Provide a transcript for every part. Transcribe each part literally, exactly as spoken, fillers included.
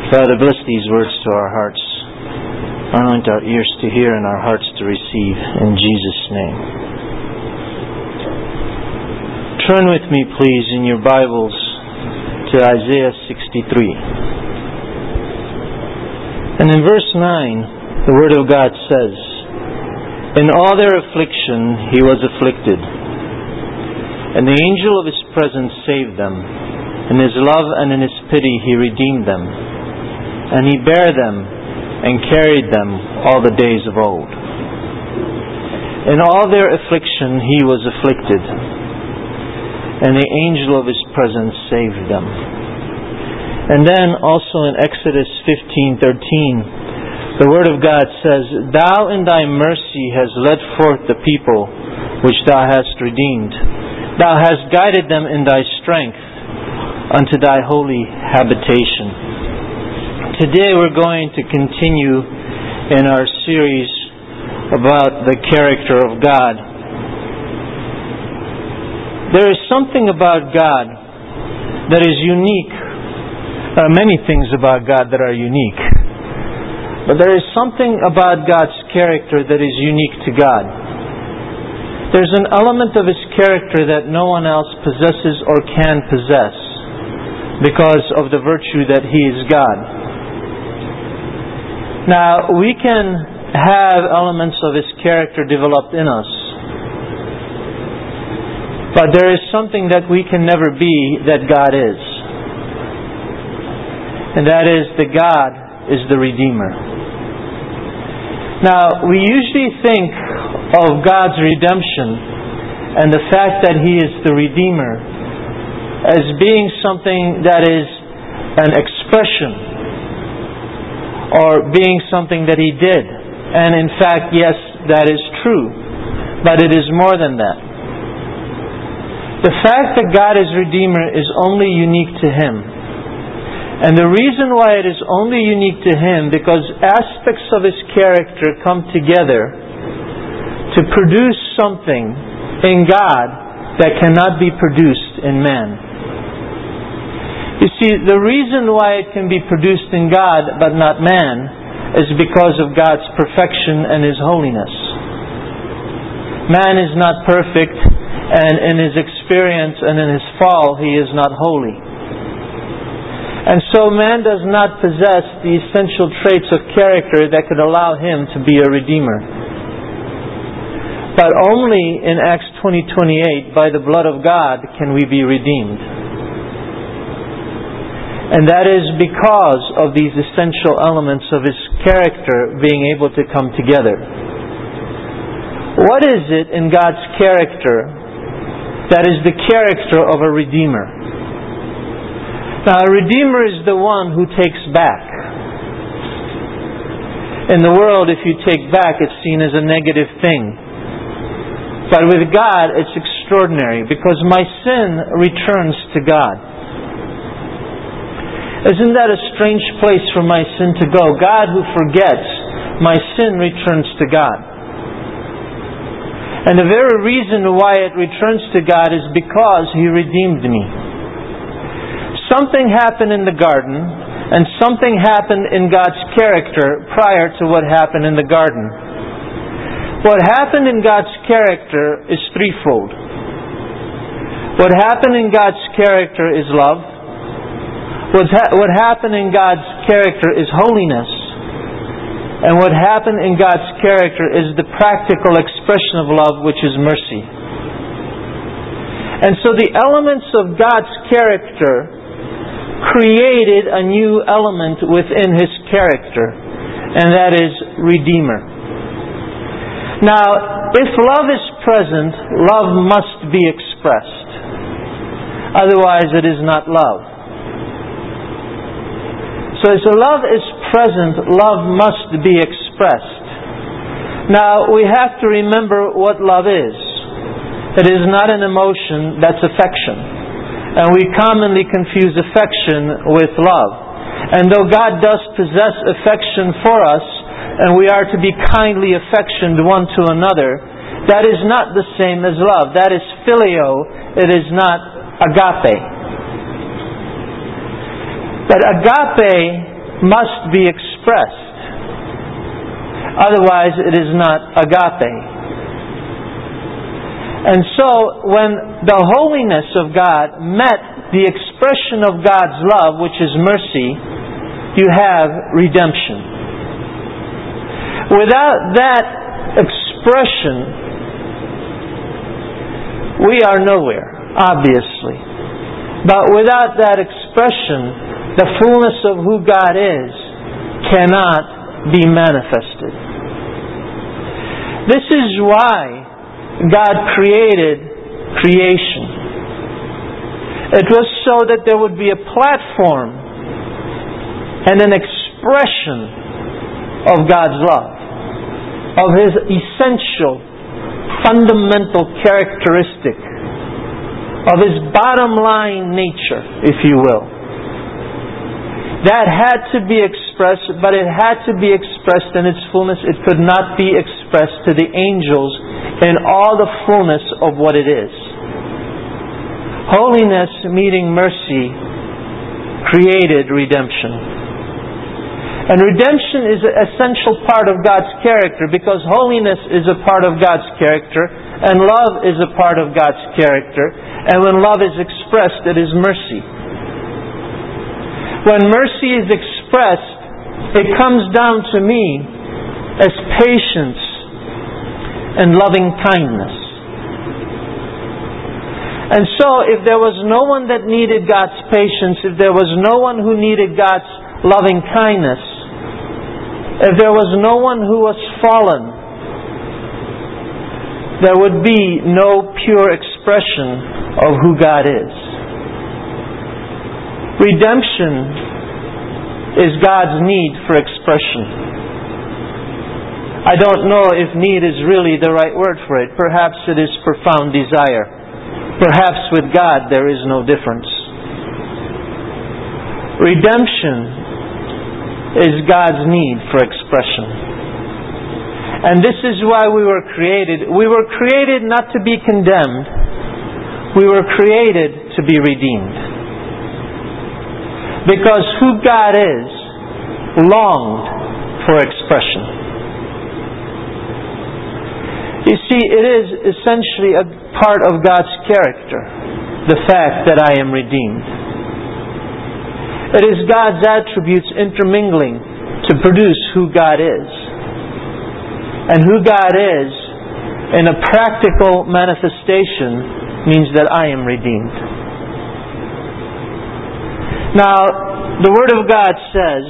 Father, bless these words to our hearts. Anoint our ears to hear and our hearts to receive. In Jesus' name. Turn with me, please, in your Bibles to Isaiah sixty-three. And in verse nine, the Word of God says, "In all their affliction He was afflicted, and the angel of His presence saved them. In His love and in His pity He redeemed them. And He bare them and carried them all the days of old. In all their affliction He was afflicted, and the angel of His presence saved them." And then also in Exodus fifteen thirteen, the Word of God says, "Thou in Thy mercy hast led forth the people which Thou hast redeemed. Thou hast guided them in Thy strength unto Thy holy habitation." Today we're going to continue in our series about the character of God. There is something about God that is unique. There are many things about God that are unique. But there is something about God's character that is unique to God. There's an element of His character that no one else possesses or can possess because of the virtue that He is God. Now, we can have elements of His character developed in us. But there is something that we can never be that God is. And that is that God is the Redeemer. Now, we usually think of God's redemption and the fact that He is the Redeemer as being something that is an expression or being something that He did. And in fact, yes, that is true. But it is more than that. The fact that God is Redeemer is only unique to Him. And the reason why it is only unique to Him, because aspects of His character come together to produce something in God that cannot be produced in man. You see, the reason why it can be produced in God but not man is because of God's perfection and His holiness. Man is not perfect, and in his experience and in his fall, he is not holy. And so man does not possess the essential traits of character that could allow him to be a redeemer. But only in Acts twenty twenty-eight, by the blood of God, can we be redeemed. And that is because of these essential elements of His character being able to come together. What is it in God's character that is the character of a Redeemer? Now, a Redeemer is the one who takes back. In the world, if you take back, it's seen as a negative thing. But with God, it's extraordinary because my sin returns to God. Isn't that a strange place for my sin to go? God who forgets, my sin returns to God. And the very reason why it returns to God is because He redeemed me. Something happened in the garden, and something happened in God's character prior to what happened in the garden. What happened in God's character is threefold. What happened in God's character is love. What, ha- what happened in God's character is holiness. And what happened in God's character is the practical expression of love, which is mercy. And so the elements of God's character created a new element within His character, and that is Redeemer. Now, if love is present, love must be expressed. Otherwise, it is not love. So as love is present, love must be expressed. Now, we have to remember what love is. It is not an emotion, that's affection. And we commonly confuse affection with love. And though God does possess affection for us, and we are to be kindly affectioned one to another, that is not the same as love. That is phileo, it is not agape. But agape must be expressed. Otherwise, it is not agape. And so, when the holiness of God met the expression of God's love, which is mercy, you have redemption. Without that expression, we are nowhere, obviously. But without that expression, the fullness of who God is cannot be manifested. This is why God created creation. It was so that there would be a platform and an expression of God's love, of His essential, fundamental characteristic, of His bottom line nature, if you will. That had to be expressed, but it had to be expressed in its fullness. It could not be expressed to the angels in all the fullness of what it is. Holiness meeting mercy created redemption. And redemption is an essential part of God's character, because holiness is a part of God's character and love is a part of God's character. And when love is expressed, it is mercy. When mercy is expressed, it comes down to me as patience and loving kindness. And so, if there was no one that needed God's patience, if there was no one who needed God's loving kindness, if there was no one who was fallen, there would be no pure expression of who God is. Redemption is God's need for expression. I don't know if need is really the right word for it. Perhaps it is profound desire. Perhaps with God there is no difference. Redemption is God's need for expression. And this is why we were created. We were created not to be condemned. We were created to be redeemed. Because who God is longed for expression. You see, it is essentially a part of God's character, the fact that I am redeemed. It is God's attributes intermingling to produce who God is. And who God is, in a practical manifestation, means that I am redeemed. Now, the Word of God says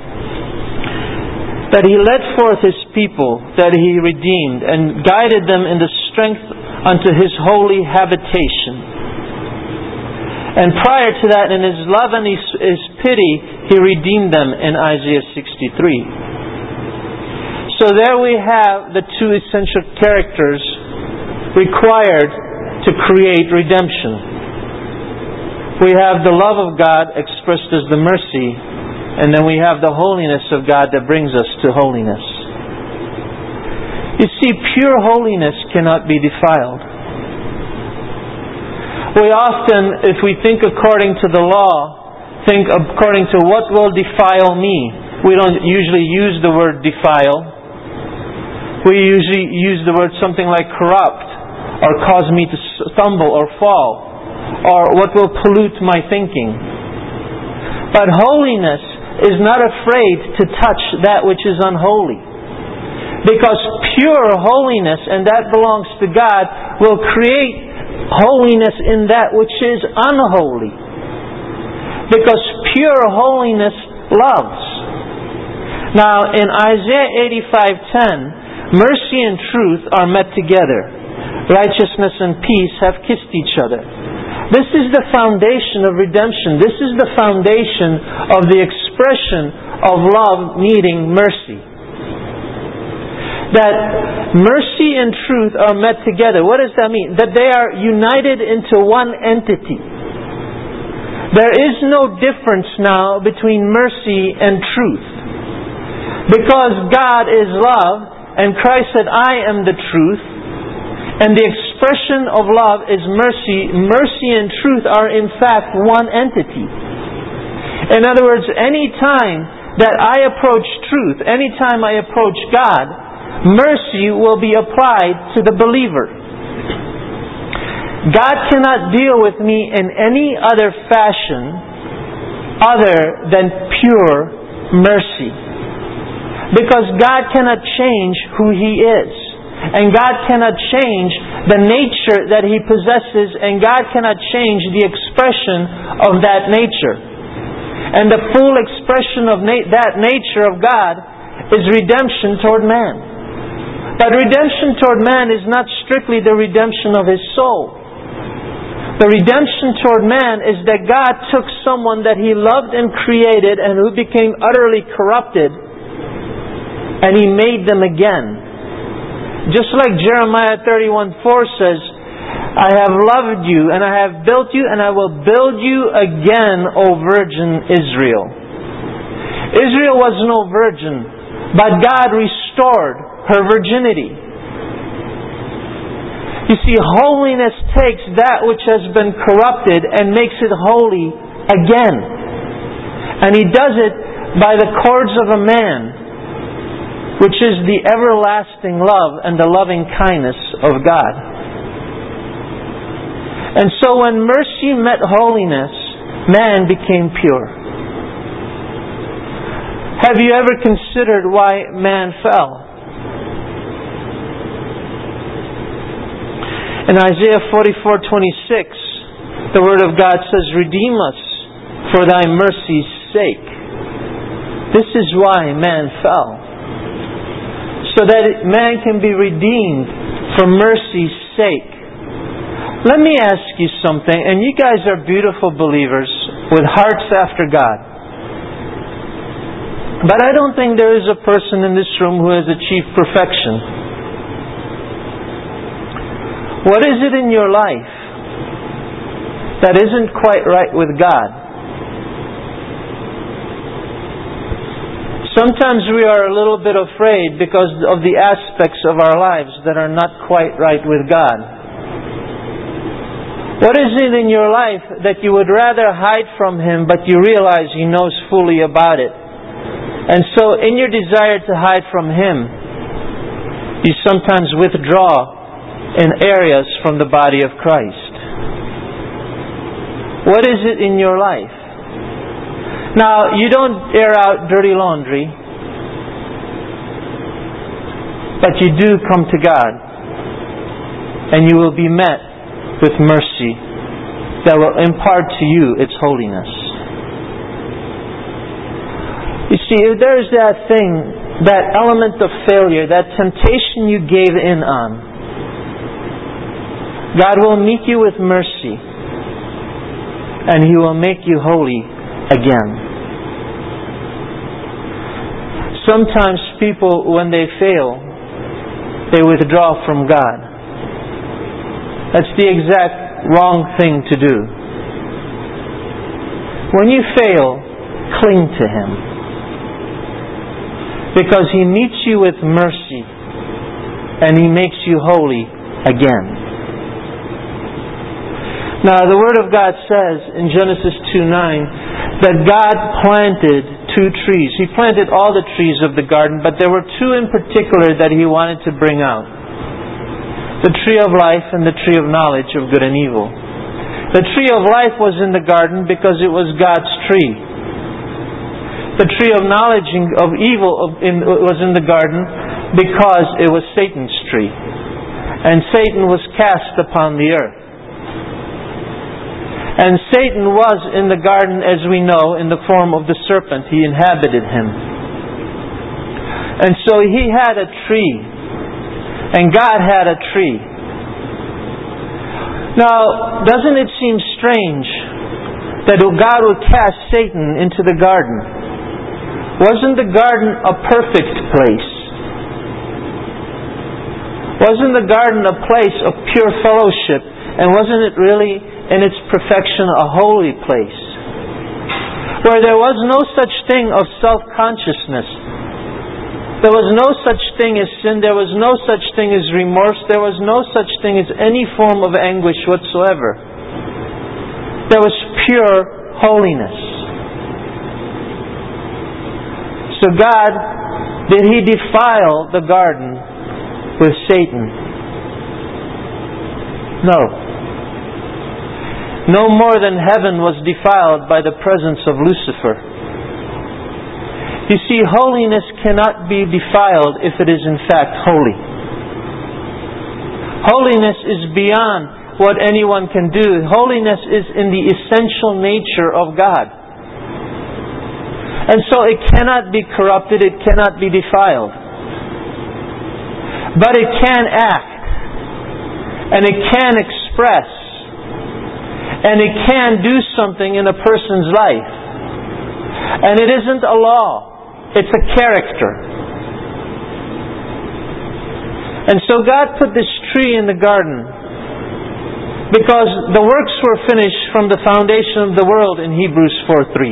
that He led forth His people, that He redeemed, and guided them in the strength unto His holy habitation. And prior to that, in His love and His, His pity, He redeemed them in Isaiah sixty-three. So there we have the two essential characters required to create redemption. We have the love of God expressed as the mercy, and then we have the holiness of God that brings us to holiness. You see, pure holiness cannot be defiled. We often, if we think according to the law, think according to what will defile me. We don't usually use the word defile. We usually use the word something like corrupt, or cause me to stumble or fall, or what will pollute my thinking. But holiness is not afraid to touch that which is unholy. Because pure holiness, and that belongs to God, will create holiness in that which is unholy. Because pure holiness loves. Now, in Isaiah eighty-five ten, mercy and truth are met together. Righteousness and peace have kissed each other. This is the foundation of redemption. This is the foundation of the expression of love meeting mercy. That mercy and truth are met together. What does that mean? That they are united into one entity. There is no difference now between mercy and truth. Because God is love, and Christ said, I am the truth, and the expression of love is mercy. Mercy and truth are in fact one entity. In other words, any time that I approach truth, anytime I approach God, mercy will be applied to the believer. God cannot deal with me in any other fashion other than pure mercy. Because God cannot change who He is. And God cannot change the nature that He possesses, and God cannot change the expression of that nature. And the full expression of na- that nature of God is redemption toward man. But redemption toward man is not strictly the redemption of his soul. The redemption toward man is that God took someone that He loved and created and who became utterly corrupted, and He made them again. Just like Jeremiah thirty-one four says, I have loved you and I have built you and I will build you again, O virgin Israel. Israel was no virgin, but God restored her virginity. You see, holiness takes that which has been corrupted and makes it holy again. And He does it by the cords of a man, which is the everlasting love and the loving kindness of God. And so when mercy met holiness, man became pure. Have you ever considered why man fell? In Isaiah forty-four twenty-six, the Word of God says, Redeem us for Thy mercy's sake. This is why man fell. So that man can be redeemed for mercy's sake. Let me ask you something, and you guys are beautiful believers with hearts after God. But I don't think there is a person in this room who has achieved perfection. What is it in your life that isn't quite right with God? Sometimes we are a little bit afraid because of the aspects of our lives that are not quite right with God. What is it in your life that you would rather hide from Him, but you realize He knows fully about it? And so in your desire to hide from Him, you sometimes withdraw in areas from the body of Christ. What is it in your life? Now, you don't air out dirty laundry, but you do come to God, and you will be met with mercy that will impart to you its holiness. You see, if there is that thing, that element of failure, that temptation you gave in on, God will meet you with mercy, and He will make you holy again. Sometimes people, when they fail, they withdraw from God. That's the exact wrong thing to do. When you fail, cling to Him, because He meets you with mercy and He makes you holy again. Now, the Word of God says in Genesis two nine that God planted two trees. He planted all the trees of the garden, but there were two in particular that He wanted to bring out. The tree of life and the tree of knowledge of good and evil. The tree of life was in the garden because it was God's tree. The tree of knowledge of evil was in the garden because it was Satan's tree. And Satan was cast upon the earth. And Satan was in the garden, as we know, in the form of the serpent. He inhabited him. And so he had a tree. And God had a tree. Now, doesn't it seem strange that God would cast Satan into the garden? Wasn't the garden a perfect place? Wasn't the garden a place of pure fellowship? And wasn't it really, in its perfection, a holy place? Where there was no such thing of self-consciousness. There was no such thing as sin. There was no such thing as remorse. There was no such thing as any form of anguish whatsoever. There was pure holiness. So God, did He defile the garden with Satan? No. No more than heaven was defiled by the presence of Lucifer. You see, holiness cannot be defiled if it is in fact holy. Holiness is beyond what anyone can do. Holiness is in the essential nature of God. And so it cannot be corrupted, it cannot be defiled. But it can act, and it can express, and it can do something in a person's life. And it isn't a law, it's a character. And so God put this tree in the garden because the works were finished from the foundation of the world in Hebrews four three.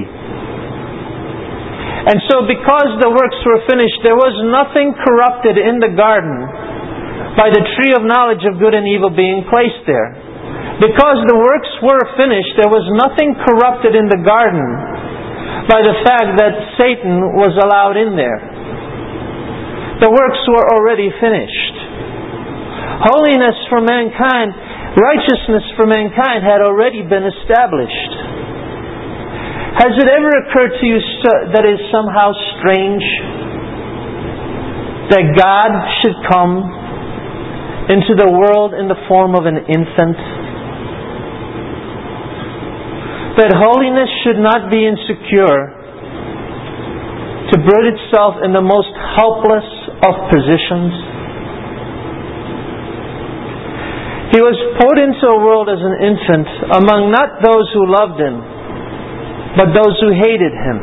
And so because the works were finished, there was nothing corrupted in the garden by the tree of knowledge of good and evil being placed there. Because the works were finished, there was nothing corrupted in the garden by the fact that Satan was allowed in there. The works were already finished. Holiness for mankind, righteousness for mankind had already been established. Has it ever occurred to you that it is somehow strange that God should come into the world in the form of an infant? That holiness should not be insecure to brood itself in the most helpless of positions? He was put into a world as an infant among not those who loved Him, but those who hated Him.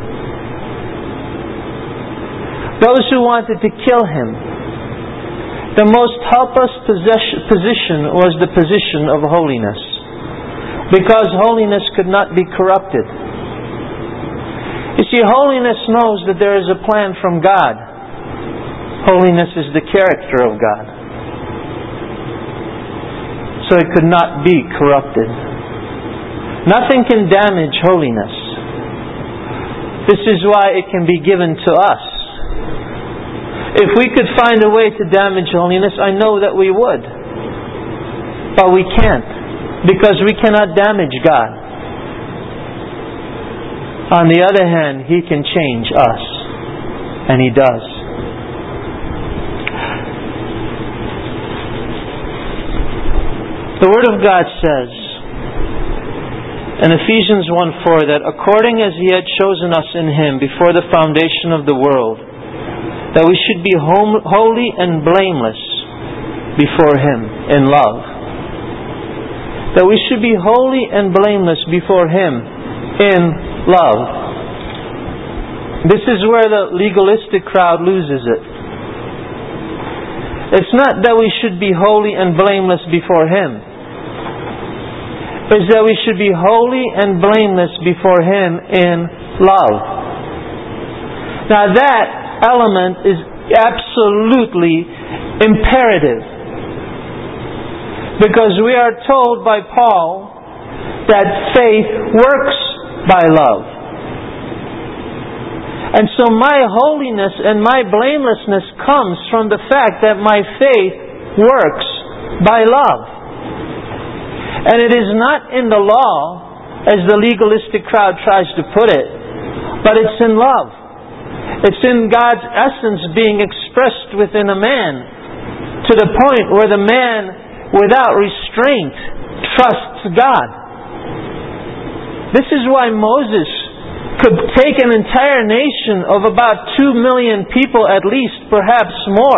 Those who wanted to kill Him. The most helpless position was the position of holiness, because holiness could not be corrupted. You see, holiness knows that there is a plan from God. Holiness is the character of God. So it could not be corrupted. Nothing can damage holiness. This is why it can be given to us. If we could find a way to damage holiness, I know that we would. But we can't, because we cannot damage God. On the other hand, He can change us. And He does. The Word of God says in Ephesians one four that according as He had chosen us in Him before the foundation of the world, that we should be holy and blameless before Him in love. That we should be holy and blameless before Him in love. This is where the legalistic crowd loses it. It's not that we should be holy and blameless before Him. It's that we should be holy and blameless before Him in love. Now that element is absolutely imperative, because we are told by Paul that faith works by love. And so my holiness and my blamelessness comes from the fact that my faith works by love. And it is not in the law, as the legalistic crowd tries to put it, but it's in love. It's in God's essence being expressed within a man, to the point where the man, without restraint, trusts God. This is why Moses could take an entire nation of about two million people at least, perhaps more,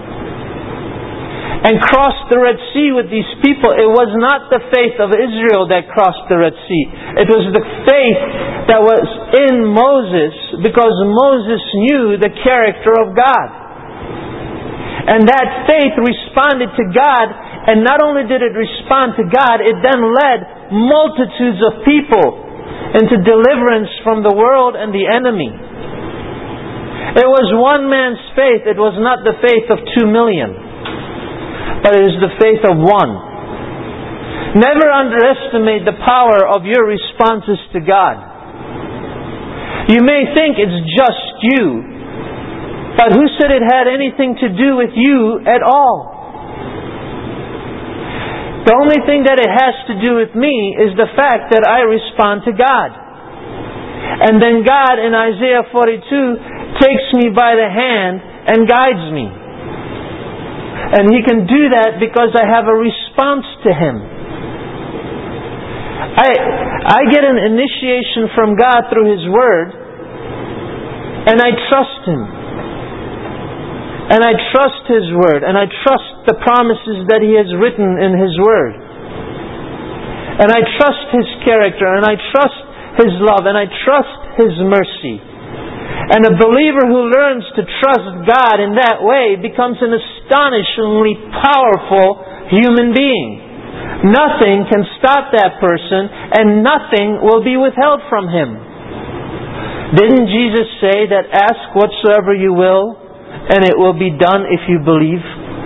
and cross the Red Sea with these people. It was not the faith of Israel that crossed the Red Sea. It was the faith that was in Moses, because Moses knew the character of God. And that faith responded to God, and not only did it respond to God, it then led multitudes of people into deliverance from the world and the enemy. It was one man's faith. It was not the faith of two million. But it is the faith of one. Never underestimate the power of your responses to God. You may think it's just you But who said it had anything to do with you at all? The only thing that it has to do with me is the fact that I respond to God. And then God in Isaiah forty-two takes me by the hand and guides me. And He can do that because I have a response to Him. I, I get an initiation from God through His Word, and I trust Him. And I trust His Word, and I trust the promises that He has written in His Word. And I trust His character, and I trust His love, and I trust His mercy. And a believer who learns to trust God in that way becomes an astonishingly powerful human being. Nothing can stop that person, and nothing will be withheld from him. Didn't Jesus say that, ask whatsoever you will, and it will be done if you believe?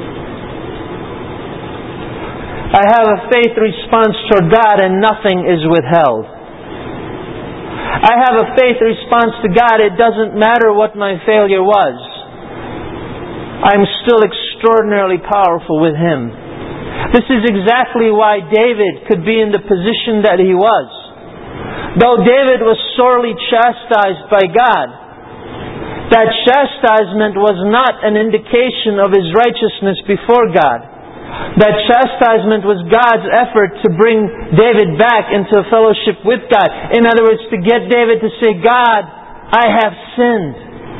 I have a faith response toward God, and nothing is withheld. I have a faith response to God. It doesn't matter what my failure was. I'm still extraordinarily powerful with Him. This is exactly why David could be in the position that he was. Though David was sorely chastised by God, that chastisement was not an indication of his righteousness before God. That chastisement was God's effort to bring David back into a fellowship with God. In other words, to get David to say, God, I have sinned.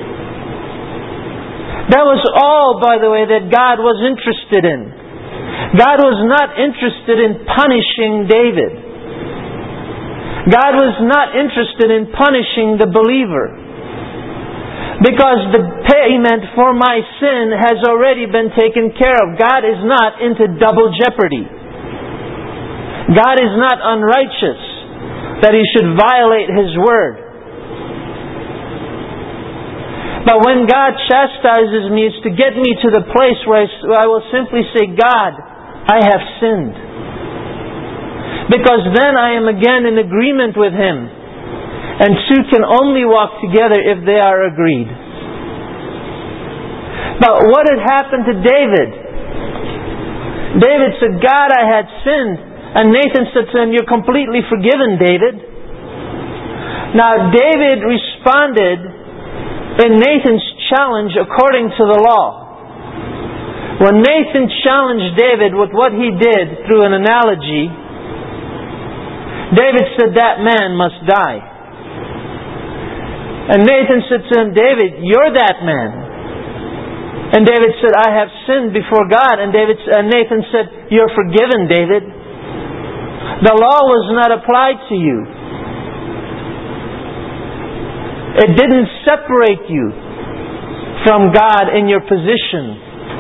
That was all, by the way, that God was interested in. God was not interested in punishing David. God was not interested in punishing the believer. Because the payment for my sin has already been taken care of. God is not into double jeopardy. God is not unrighteous that He should violate His word. But when God chastises me, it's to get me to the place where I will simply say, God, I have sinned. Because then I am again in agreement with Him. And two can only walk together if they are agreed. But what had happened to David? David said, God, I had sinned. And Nathan said to him, you're completely forgiven, David. Now, David responded in Nathan's challenge according to the law. When Nathan challenged David with what he did through an analogy, David said, that man must die. And Nathan said to him, David, you're that man. And David said, I have sinned before God. And David, and Nathan said, you're forgiven, David. The law was not applied to you. It didn't separate you from God in your position.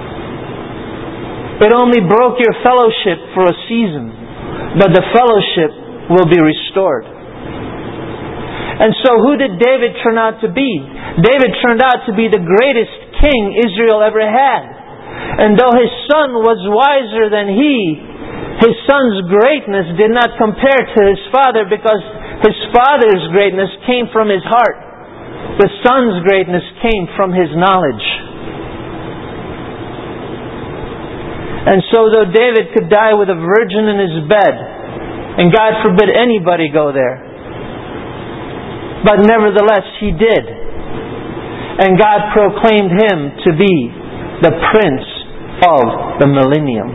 It only broke your fellowship for a season. But the fellowship will be restored. And so who did David turn out to be? David turned out to be the greatest king Israel ever had. And though his son was wiser than he, his son's greatness did not compare to his father, because his father's greatness came from his heart. The son's greatness came from his knowledge. And so though David could die with a virgin in his bed, and God forbid anybody go there, but nevertheless he did. And God proclaimed him to be the Prince of the Millennium.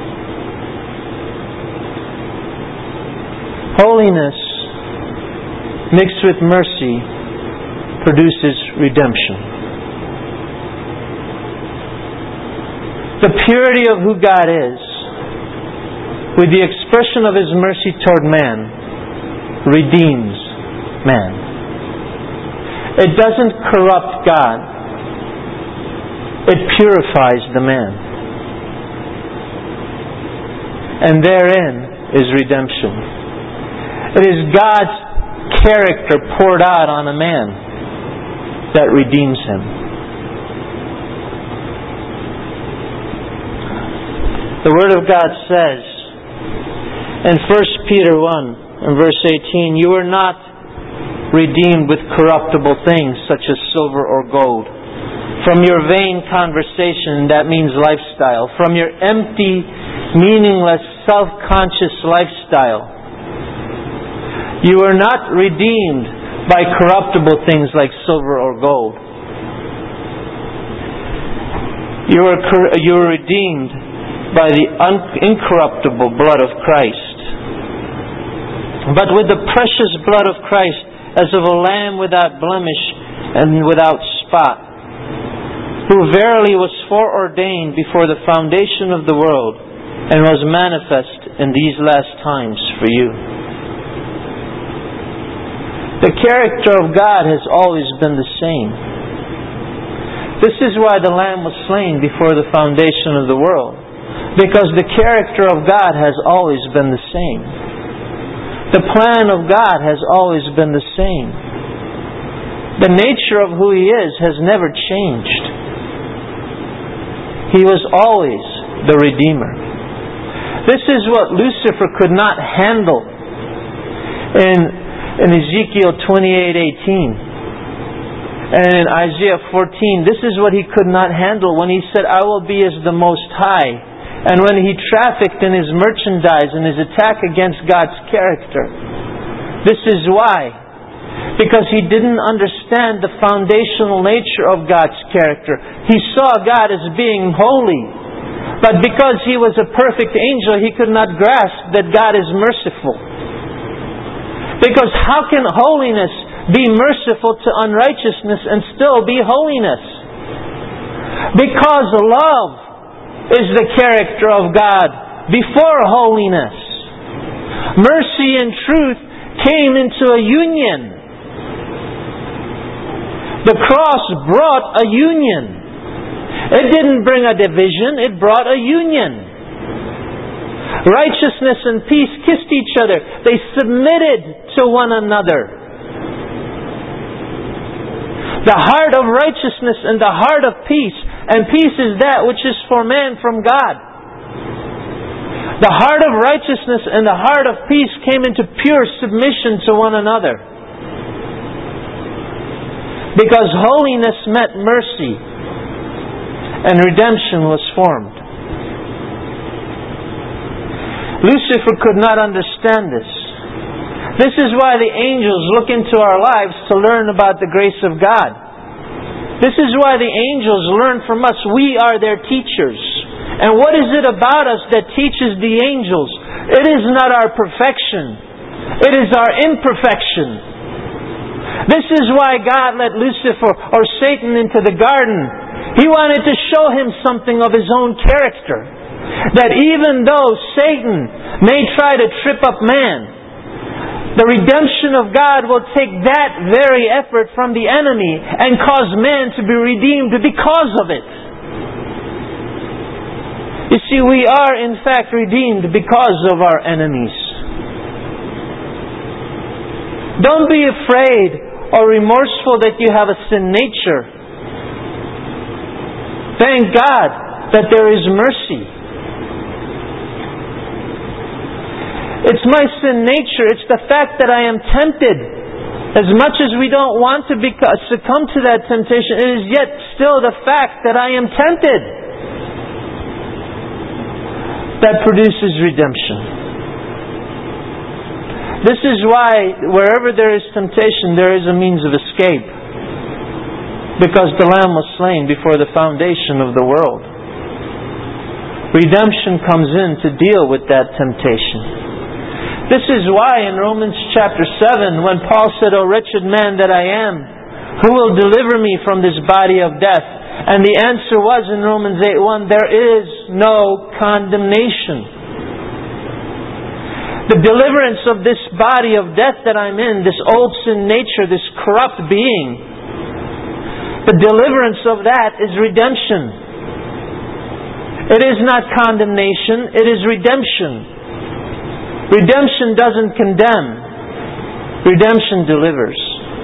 Holiness mixed with mercy produces redemption. The purity of who God is, with the expression of His mercy toward man, redeems man. It doesn't corrupt God. It purifies the man. And therein is redemption. It is God's character poured out on a man that redeems him. The Word of God says in First Peter one and verse eighteen, you are not redeemed with corruptible things such as silver or gold From your vain conversation, that means lifestyle. From your empty, meaningless, self-conscious lifestyle. You are not redeemed by corruptible things like silver or gold. You are, you are redeemed by the un- incorruptible blood of Christ. But with the precious blood of Christ, as of a lamb without blemish and without spot, who verily was foreordained before the foundation of the world, and was manifest in these last times for you. The character of God has always been the same. This is why the Lamb was slain before the foundation of the world, because the character of God has always been the same. The plan of God has always been the same. The nature of who He is has never changed. He was always the Redeemer. This is what Lucifer could not handle in, in Ezekiel twenty-eight eighteen. And in Isaiah fourteen, this is what he could not handle when he said, I will be as the Most High. And when he trafficked in his merchandise and his attack against God's character. This is why. Because he didn't understand the foundational nature of God's character. He saw God as being holy. But because he was a perfect angel, he could not grasp that God is merciful. Because how can holiness be merciful to unrighteousness and still be holiness? Because love is the character of God before holiness. Mercy and truth came into a union. The cross brought a union. It didn't bring a division, it brought a union. Righteousness and peace kissed each other. They submitted to one another. The heart of righteousness and the heart of peace. And peace is that which is for man from God. The heart of righteousness and the heart of peace came into pure submission to one another. Because holiness met mercy and redemption was formed. Lucifer could not understand this. This is why the angels look into our lives to learn about the grace of God. This is why the angels learn from us. We are their teachers. And what is it about us that teaches the angels? It is not our perfection. It is our imperfection. This is why God let Lucifer or Satan into the garden. He wanted to show him something of his own character. That even though Satan may try to trip up man, the redemption of God will take that very effort from the enemy and cause man to be redeemed because of it. You see, we are in fact redeemed because of our enemies. Don't be afraid or remorseful that you have a sin nature. Thank God that there is mercy. It's my sin nature. It's the fact that I am tempted. As much as we don't want to be, succumb to that temptation, it is yet still the fact that I am tempted that produces redemption. This is why wherever there is temptation, there is a means of escape. Because the Lamb was slain before the foundation of the world. Redemption comes in to deal with that temptation. This is why in Romans chapter seven, when Paul said, O wretched man that I am, who will deliver me from this body of death? And the answer was in Romans eight one, there is no condemnation. The deliverance of this body of death that I'm in, this old sin nature, this corrupt being, the deliverance of that is redemption. It is not condemnation, it is redemption. Redemption doesn't condemn. Redemption delivers.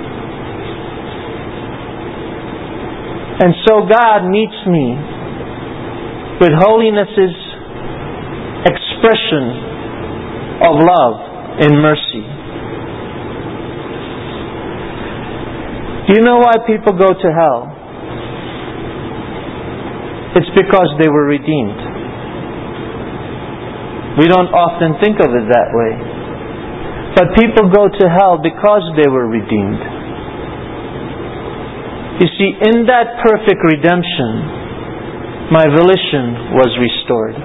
And so God meets me with holiness's expression of love and mercy. Do you know why people go to hell? It's because they were redeemed. We don't often think of it that way. But people go to hell because they were redeemed. You see, in that perfect redemption, my volition was restored.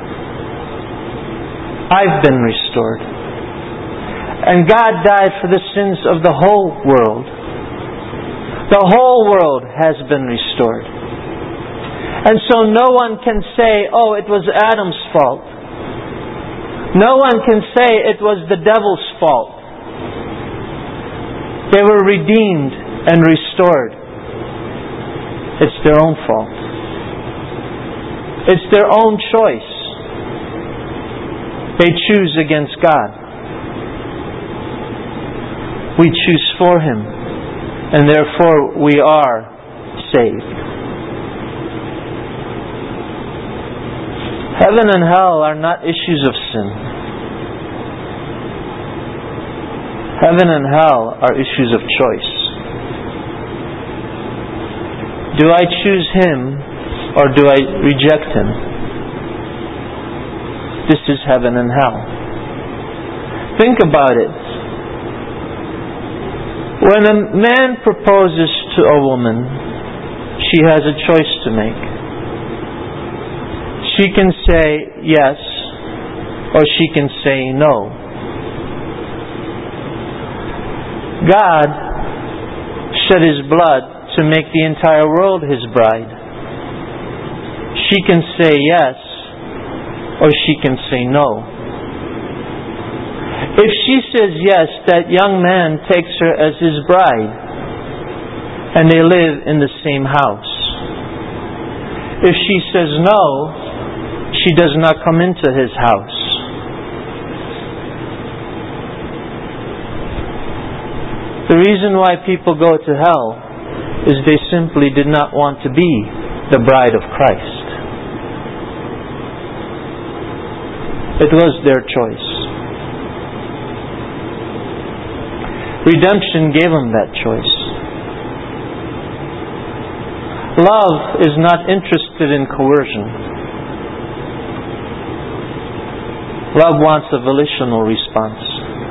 I've been restored. And God died for the sins of the whole world. The whole world has been restored. And so no one can say, oh, it was Adam's fault. No one can say it was the devil's fault. They were redeemed and restored. It's their own fault. It's their own choice. They choose against God. We choose for Him, and therefore we are saved. Heaven and hell are not issues of sin. Heaven and hell are issues of choice. Do I choose Him or do I reject Him? This is heaven and hell. Think about it. When a man proposes to a woman, she has a choice to make. She can say yes, or she can say no. God shed His blood to make the entire world His bride. She can say yes, or she can say no. If she says yes, that young man takes her as his bride, and they live in the same house. If she says no, she does not come into his house. The reason why people go to hell is they simply did not want to be the bride of Christ. It was their choice. Redemption gave them that choice. Love is not interested in coercion. Love wants a volitional response.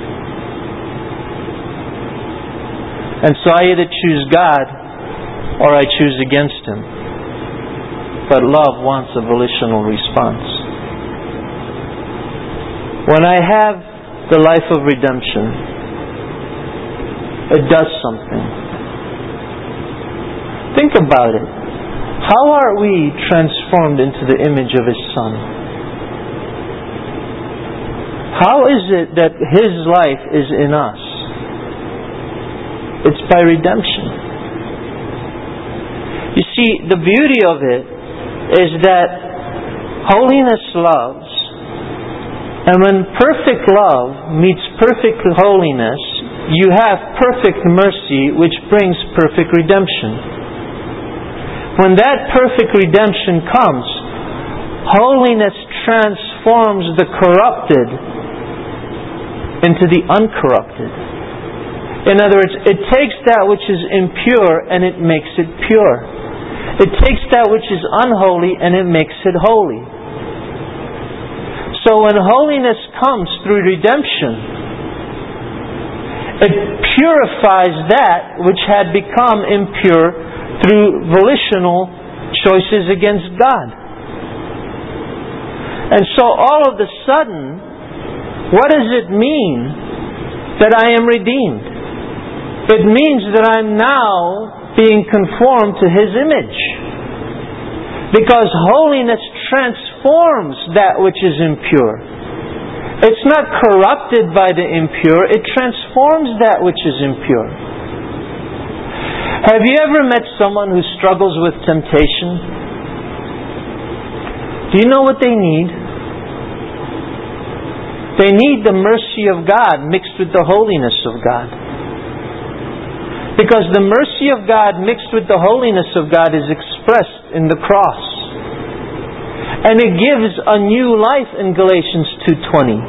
And so I either choose God or I choose against Him. But love wants a volitional response. When I have the life of redemption, it does something. Think about it. How are we transformed into the image of His Son? How is it that His life is in us? It's by redemption. You see, the beauty of it is that holiness loves, and when perfect love meets perfect holiness, you have perfect mercy, which brings perfect redemption. When that perfect redemption comes, holiness transforms the corrupted into the uncorrupted. In other words, it takes that which is impure and it makes it pure. It takes that which is unholy and it makes it holy. So when holiness comes through redemption, it purifies that which had become impure through volitional choices against God. And so all of a sudden, what does it mean that I am redeemed? It means that I'm now being conformed to His image. Because holiness transforms that which is impure. It's not corrupted by the impure, it transforms that which is impure. Have you ever met someone who struggles with temptation? Do you know what they need? They need the mercy of God mixed with the holiness of God. Because the mercy of God mixed with the holiness of God is expressed in the cross. And it gives a new life in Galatians two twenty.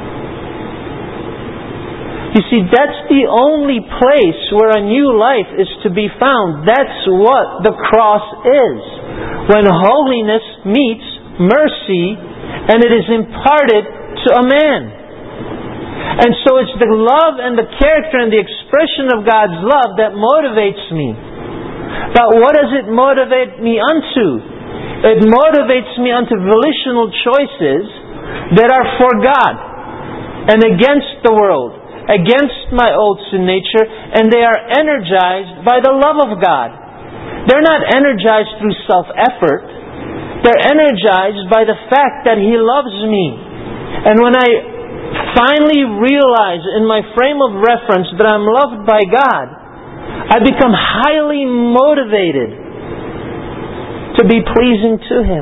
You see, that's the only place where a new life is to be found. That's what the cross is. when holiness meets mercy and it is imparted to a man. And so it's the love and the character and the expression of God's love that motivates me. But what does it motivate me unto? It motivates me unto volitional choices that are for God and against the world, against my old sin nature, and they are energized by the love of God. They're not energized through self-effort. They're energized by the fact that He loves me. And when I finally realize in my frame of reference that I'm loved by God, I become highly motivated to be pleasing to Him.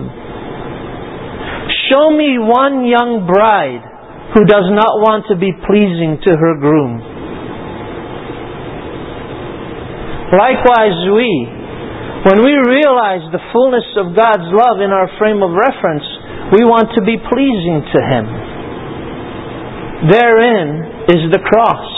Show me one young bride who does not want to be pleasing to her groom. Likewise, we, when we realize the fullness of God's love in our frame of reference, we want to be pleasing to Him. Therein is the cross.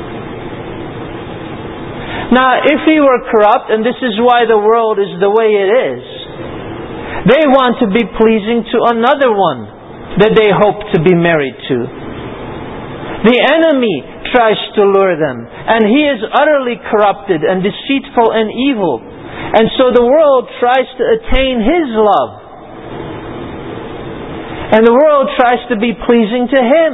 Now, if He were corrupt, and this is why the world is the way it is, they want to be pleasing to another one that they hope to be married to. The enemy tries to lure them, and he is utterly corrupted and deceitful and evil. And so the world tries to attain his love. And the world tries to be pleasing to him.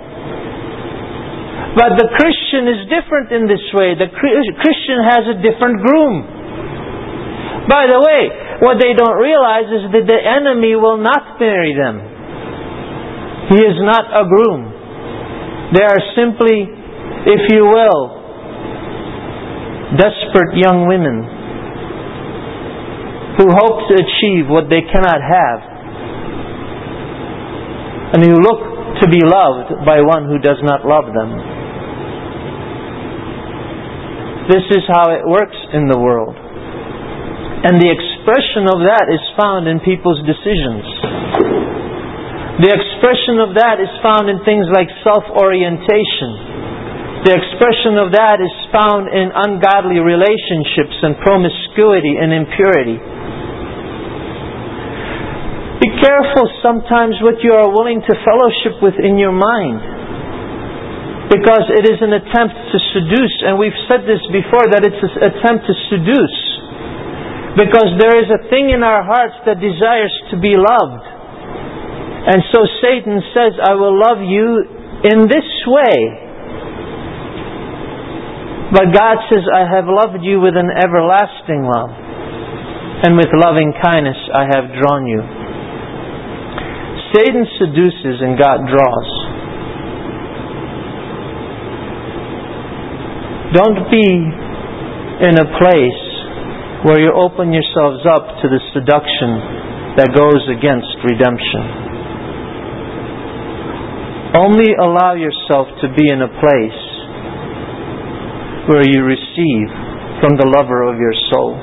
But the Christian is different in this way. The Christian has a different groom. By the way, what they don't realize is that the enemy will not marry them. He is not a groom. They are simply, if you will, desperate young women who hope to achieve what they cannot have, and who look to be loved by one who does not love them. This is how it works in the world. And the expression of that is found in people's decisions. The expression of that is found in things like self-orientation. The expression of that is found in ungodly relationships and promiscuity and impurity. Be careful sometimes what you are willing to fellowship with in your mind. Because it is an attempt to seduce, and we've said this before, that it's an attempt to seduce. Because there is a thing in our hearts that desires to be loved. And so Satan says, I will love you in this way. But God says, I have loved you with an everlasting love. And with loving kindness I have drawn you. Satan seduces and God draws. Don't be in a place where you open yourselves up to the seduction that goes against redemption. Only allow yourself to be in a place where you receive from the lover of your soul.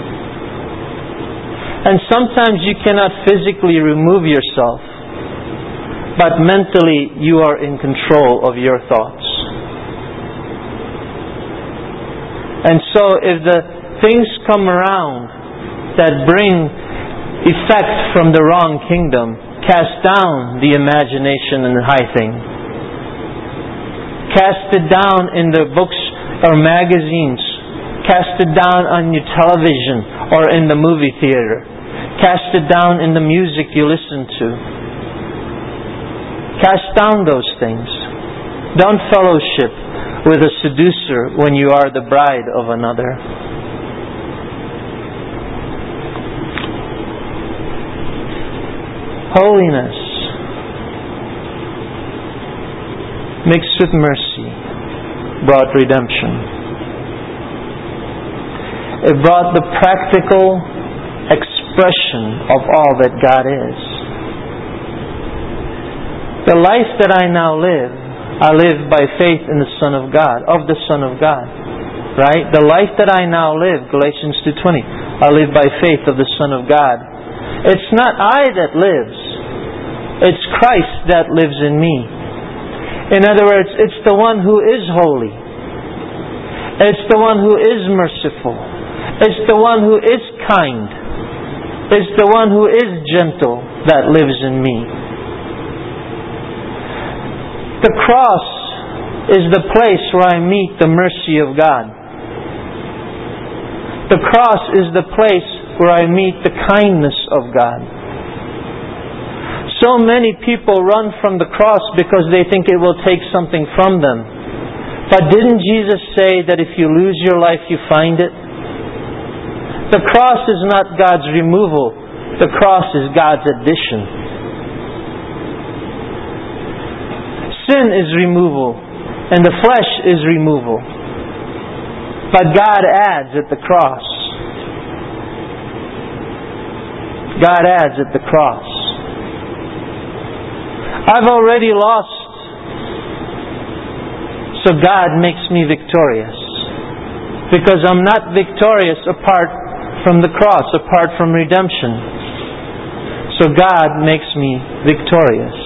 And sometimes you cannot physically remove yourself, but mentally you are in control of your thoughts. And so if the things come around that bring effect from the wrong kingdom, cast down the imagination and the high thing. Cast it down in the books or magazines. Cast it down on your television or in the movie theater. Cast it down in the music you listen to. Cast down those things. Don't fellowship with a seducer when you are the bride of another. Holiness mixed with mercy brought redemption. It brought the practical expression of all that God is. The life that I now live, I live by faith in the Son of God, of the Son of God. Right? The life that I now live, Galatians two twenty, I live by faith of the Son of God. It's not I that lives. It's Christ that lives in me. In other words, it's the one who is holy. It's the one who is merciful. It's the one who is kind. is the one who is gentle that lives in me. The cross is the place where I meet the mercy of God. The cross is the place where I meet the kindness of God. So many people run from the cross because they think it will take something from them. But didn't Jesus say that if you lose your life, you find it? The cross is not God's removal. The cross is God's addition. Sin is removal, and the flesh is removal. But God adds at the cross. God adds at the cross. I've already lost, so God makes me victorious. Because I'm not victorious apart from the cross, apart from redemption. So God makes me victorious.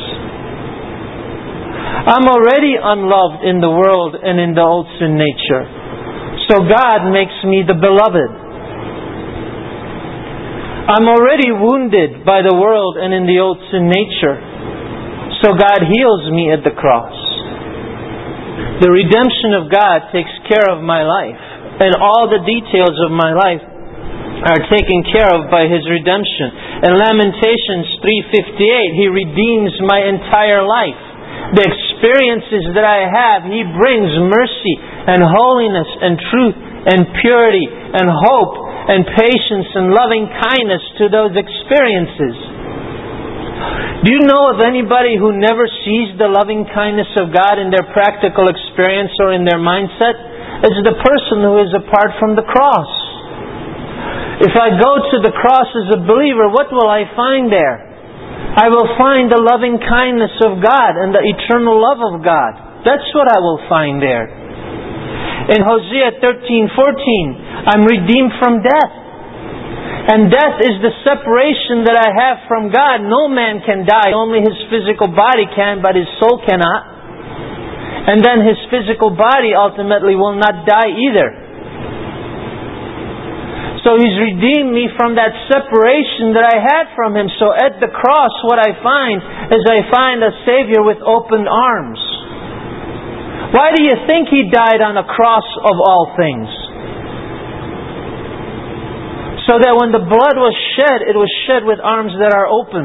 I'm already unloved in the world and in the old sin nature. So God makes me the beloved. I'm already wounded by the world and in the old sin nature. So God heals me at the cross. The redemption of God takes care of my life. And all the details of my life are taken care of by His redemption. In Lamentations three fifty-eight, He redeems my entire life. The experiences that I have, He brings mercy and holiness and truth and purity and hope and patience and loving kindness to those experiences. Do you know of anybody who never sees the loving kindness of God in their practical experience or in their mindset? It's the person who is apart from the cross. If I go to the cross as a believer, what will I find there? I will find the loving kindness of God and the eternal love of God. That's what I will find there. In Hosea thirteen fourteen, I'm redeemed from death. And death is the separation that I have from God. No man can die. Only his physical body can, but his soul cannot. And then his physical body ultimately will not die either. So He's redeemed me from that separation that I had from Him. So at the cross, what I find is I find a Savior with open arms. Why do you think He died on a cross of all things? So that when the blood was shed, it was shed with arms that are open.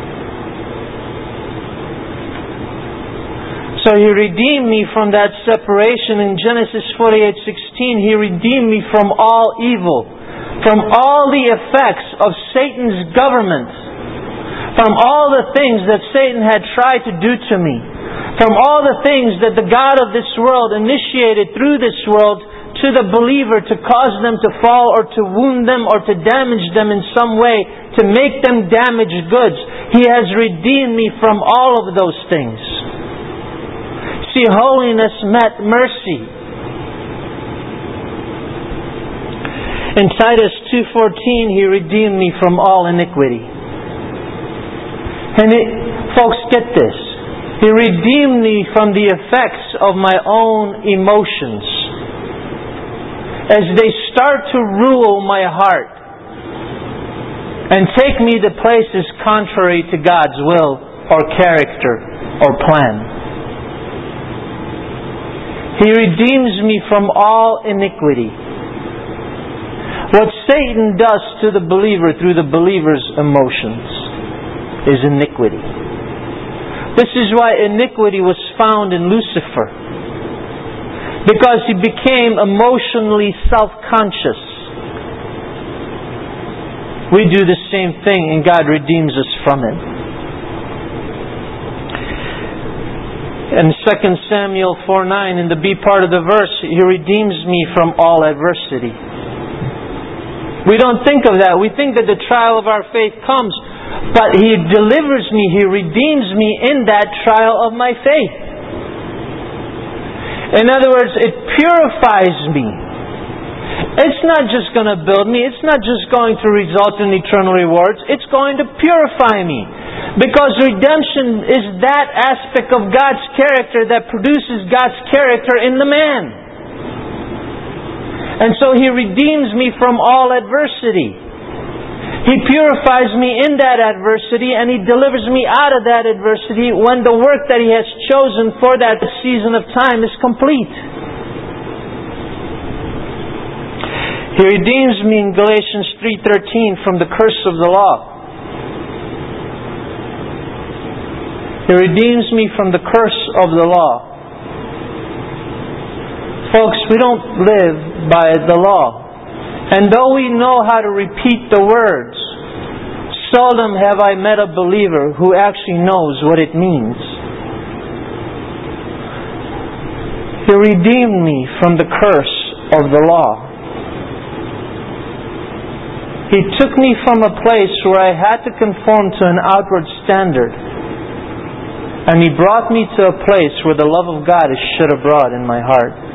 So He redeemed me from that separation. In Genesis forty-eight sixteen, He redeemed me from all evil. From all the effects of Satan's government. From all the things that Satan had tried to do to me. From all the things that the God of this world initiated through this world to the believer to cause them to fall or to wound them or to damage them in some way, to make them damaged goods. He has redeemed me from all of those things. See, holiness met mercy. In Titus two fourteen, He redeemed me from all iniquity. And it, folks, get this. He redeemed me from the effects of my own emotions. As they start to rule my heart and take me to places contrary to God's will or character or plan. He redeems me from all iniquity. What Satan does to the believer through the believer's emotions is iniquity. This is why iniquity was found in Lucifer. Because he became emotionally self-conscious. We do the same thing and God redeems us from it. In Second Samuel four nine, in the B part of the verse, He redeems me from all adversity. We don't think of that. We think that the trial of our faith comes, but He delivers me, He redeems me in that trial of my faith. In other words, it purifies me. It's not just going to build me. It's not just going to result in eternal rewards. It's going to purify me. Because redemption is that aspect of God's character that produces God's character in the man. And so He redeems me from all adversity. He purifies me in that adversity, and He delivers me out of that adversity when the work that He has chosen for that season of time is complete. He redeems me in Galatians three thirteen from the curse of the law. He redeems me from the curse of the law. Folks, we don't live by the law. And though we know how to repeat the words, seldom have I met a believer who actually knows what it means. He redeemed me from the curse of the law. He took me from a place where I had to conform to an outward standard, and He brought me to a place where the love of God is shed abroad in my heart.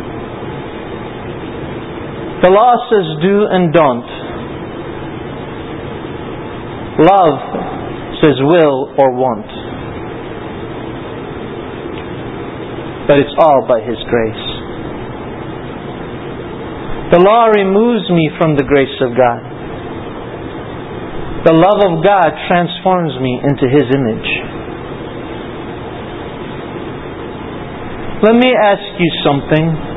The law says do and don't. Love says will or won't. But it's all by His grace. The law removes me from the grace of God. The love of God transforms me into His image. Let me ask you something.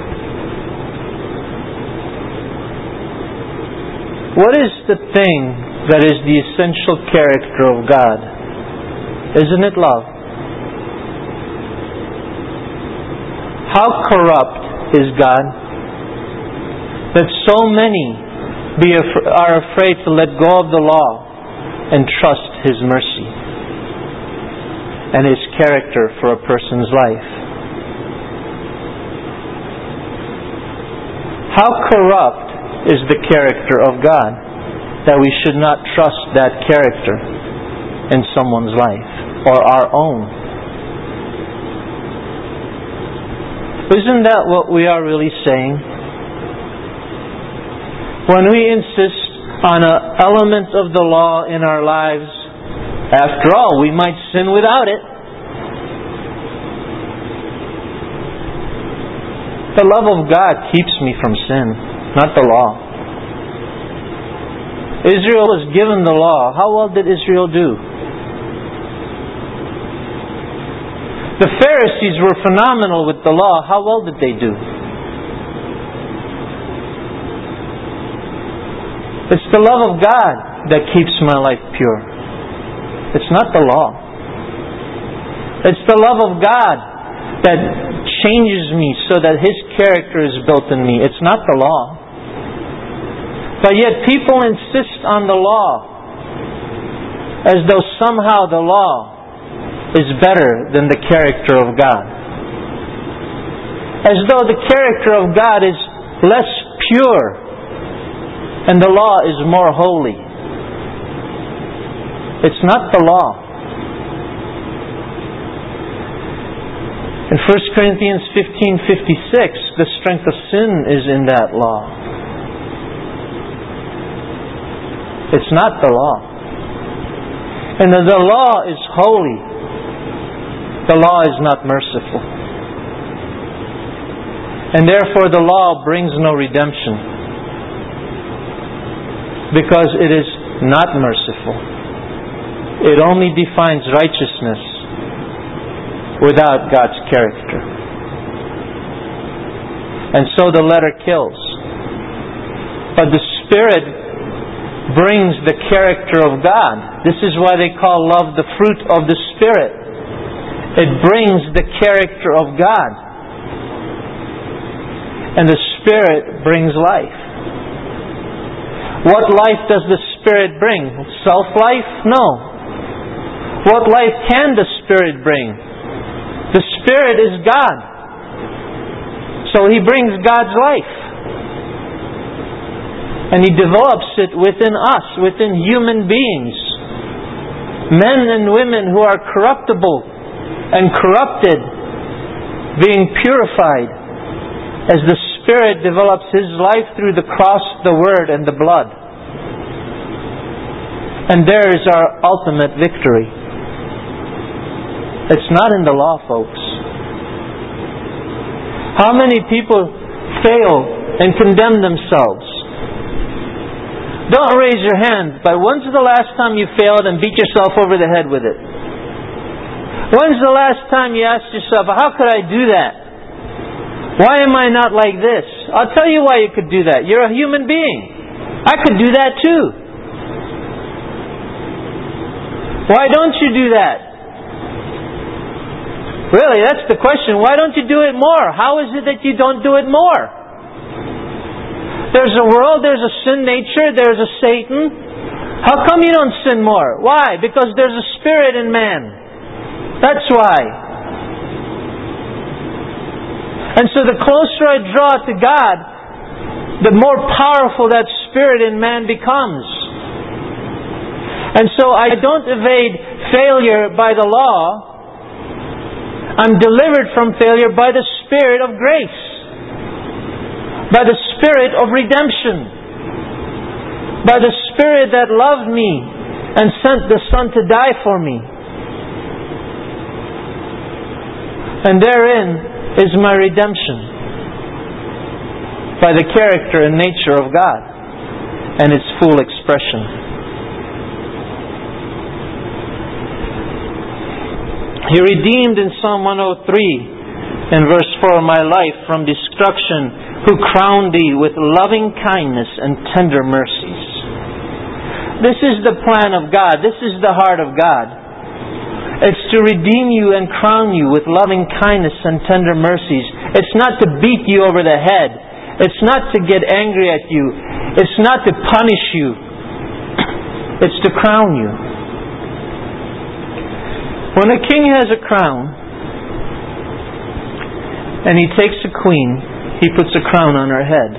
What is the thing that is the essential character of God? Isn't it love? How corrupt is God that so many be af- are afraid to let go of the law and trust His mercy and His character for a person's life? How corrupt is the character of God that we should not trust that character in someone's life or our own? Isn't that what we are really saying? When we insist on an element of the law in our lives, after all, we might sin without it. The love of God keeps me from sin, not the law. Israel was given the law. How well did Israel do? The Pharisees were phenomenal with the law. How well did they do? It's the love of God that keeps my life pure. It's not the law. It's the love of God that changes me so that His character is built in me. It's not the law. But yet people insist on the law as though somehow the law is better than the character of God. As though the character of God is less pure and the law is more holy. It's not the law. In First Corinthians fifteen fifty-six, the strength of sin is in that law. It's not the law. And the law is holy. The law is not merciful. And therefore the law brings no redemption, because it is not merciful. It only defines righteousness without God's character. And so the letter kills. But the Spirit brings the character of God. This is why they call love the fruit of the Spirit. It brings the character of God. And the Spirit brings life. What life does the Spirit bring? Self-life? No. What life can the Spirit bring? The Spirit is God. So He brings God's life. And He develops it within us, within human beings. Men and women who are corruptible and corrupted, being purified as the Spirit develops His life through the cross, the Word, and the blood. And there is our ultimate victory. It's not in the law, folks. How many people fail and condemn themselves Don't raise your hand, but when's the last time you failed and beat yourself over the head with it? When's the last time you asked yourself, how could I do that? Why am I not like this? I'll tell you why you could do that. You're a human being. I could do that too. Why don't you do that? Really, that's the question. Why don't you do it more? How is it that you don't do it more? There's a world, there's a sin nature, there's a Satan. How come you don't sin more? Why? Because there's a spirit in man. That's why. And so the closer I draw to God, the more powerful that spirit in man becomes. And so I don't evade failure by the law. I'm delivered from failure by the Spirit of grace. By the Spirit of redemption. By the Spirit that loved me and sent the Son to die for me. And therein is my redemption. By the character and nature of God and its full expression. He redeemed in Psalm one oh three in verse four my life from destruction, who crowned thee with loving kindness and tender mercies. This is the plan of God. This is the heart of God. It's to redeem you and crown you with loving kindness and tender mercies. It's not to beat you over the head. It's not to get angry at you. It's not to punish you. It's to crown you. When a king has a crown and he takes a queen, he puts a crown on her head.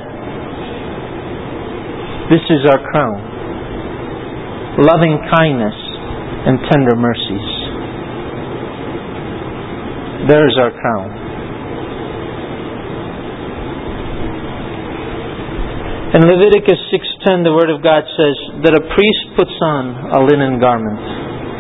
This is our crown. Loving kindness and tender mercies. There's our crown. In Leviticus six ten, the Word of God says that a priest puts on a linen garment.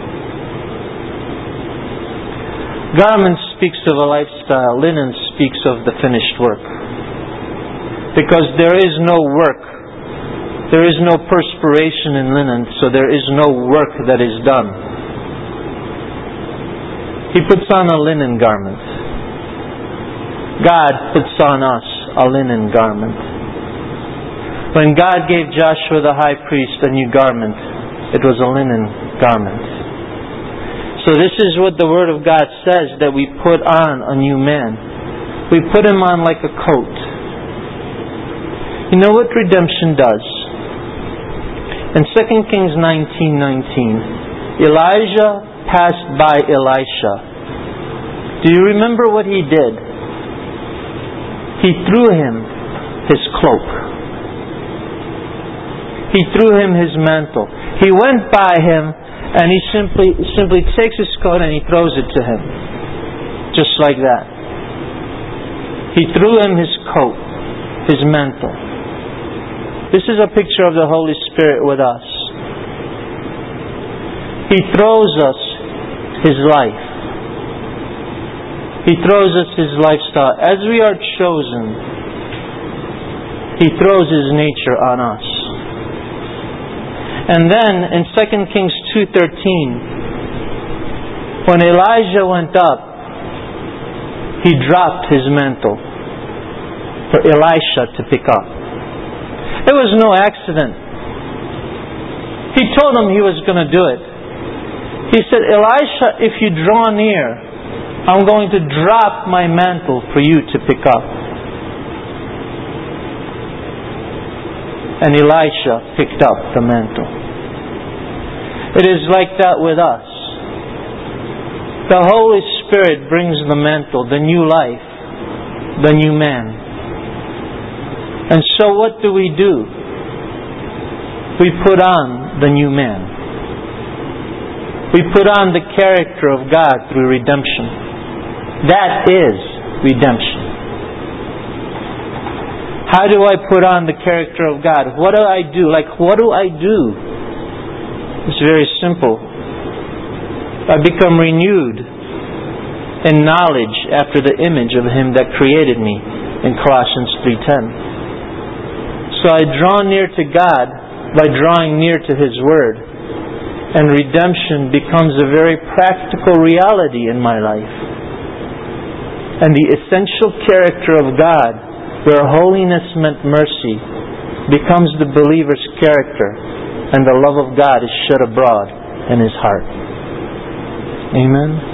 Garment speaks of a lifestyle. Linen speaks of the finished work. Because there is no work. There is no perspiration in linen, so there is no work that is done. He puts on a linen garment. God puts on us a linen garment. When God gave Joshua the high priest a new garment, it was a linen garment. So this is what the Word of God says, that we put on a new man. We put him on like a coat. You know what redemption does? In Second Kings nineteen nineteen, Elijah passed by Elisha. Do you remember what he did? He threw him his cloak. He threw him his mantle. He went by him and he simply simply takes his coat and he throws it to him. Just like that. He threw him his coat, his mantle. This is a picture of the Holy Spirit with us. He throws us His life. He throws us His lifestyle. As we are chosen, He throws His nature on us. And then in Second Kings two thirteen, when Elijah went up, he dropped his mantle for Elisha to pick up. It was no accident. He told him he was going to do it. He said, Elisha, if you draw near, I'm going to drop my mantle for you to pick up. And Elisha picked up the mantle. It is like that with us. The Holy Spirit brings the mantle, the new life, the new man. And so what do we do? We put on the new man. We put on the character of God through redemption. That is redemption. How do I put on the character of God? What do I do? Like, what do I do? It's very simple. I become renewed in knowledge after the image of Him that created me in Colossians three ten. So I draw near to God by drawing near to His Word. And redemption becomes a very practical reality in my life. And the essential character of God, where holiness meant mercy, becomes the believer's character, and the love of God is shed abroad in his heart. Amen.